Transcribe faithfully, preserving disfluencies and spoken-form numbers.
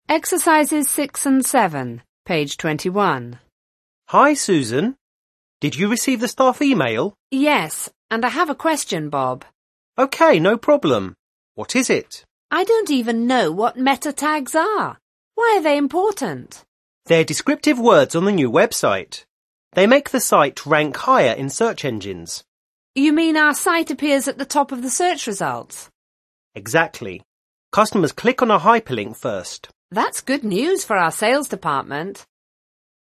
Exercises six and seven, page twenty-one. Hi, Susan. Did you receive the staff email? Yes, and I have a question, Bob. OK, no problem. What is it? I don't even know what meta tags are. Why are they important? They're descriptive words on the new website. They make the site rank higher in search engines. You mean our site appears at the top of the search results? Exactly. Customers click on a hyperlink first. That's good news for our sales department.